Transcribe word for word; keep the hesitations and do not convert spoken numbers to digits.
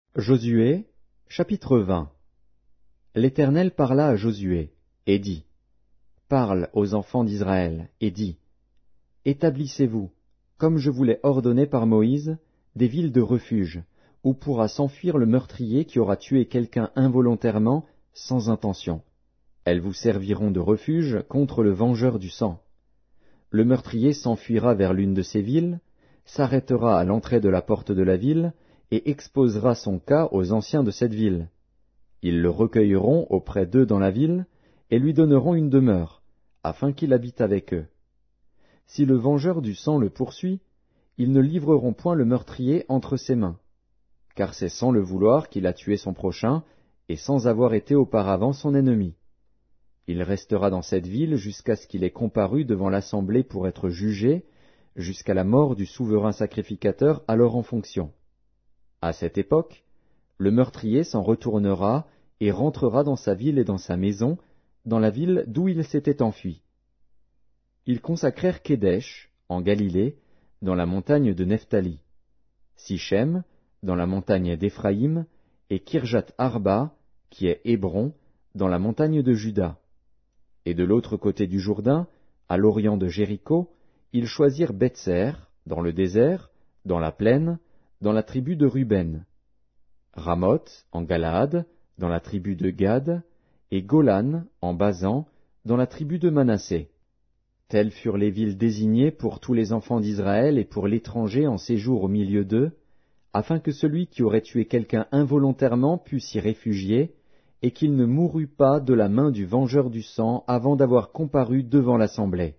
Josué, chapitre vingt. L'Éternel parla à Josué, et dit, Parle aux enfants d'Israël, et dis, Établissez-vous, comme je vous l'ai ordonné par Moïse, des villes de refuge, où pourra s'enfuir le meurtrier qui aura tué quelqu'un involontairement, sans intention. Elles vous serviront de refuge contre le vengeur du sang. Le meurtrier s'enfuira vers l'une de ces villes, s'arrêtera à l'entrée de la porte de la ville, et exposera son cas aux anciens de cette ville. Ils le recueilleront auprès d'eux dans la ville, et lui donneront une demeure, afin qu'il habite avec eux. Si le vengeur du sang le poursuit, ils ne livreront point le meurtrier entre ses mains, car c'est sans le vouloir qu'il a tué son prochain, et sans avoir été auparavant son ennemi. Il restera dans cette ville jusqu'à ce qu'il ait comparu devant l'assemblée pour être jugé, jusqu'à la mort du souverain sacrificateur alors en fonction. À cette époque, le meurtrier s'en retournera et rentrera dans sa ville et dans sa maison, dans la ville d'où il s'était enfui. Ils consacrèrent Kédesh, en Galilée, dans la montagne de Nephtali, Sichem, dans la montagne d'Éphraïm, et Kirjat Arba, qui est Hébron, dans la montagne de Juda. Et de l'autre côté du Jourdain, à l'orient de Jéricho, ils choisirent Bethser, dans le désert, dans la plaine, dans la tribu de Ruben, Ramoth, en Galaad, dans la tribu de Gad, et Golan, en Basan, dans la tribu de Manassé. Telles furent les villes désignées pour tous les enfants d'Israël et pour l'étranger en séjour au milieu d'eux, afin que celui qui aurait tué quelqu'un involontairement pût s'y réfugier, et qu'il ne mourût pas de la main du vengeur du sang avant d'avoir comparu devant l'assemblée.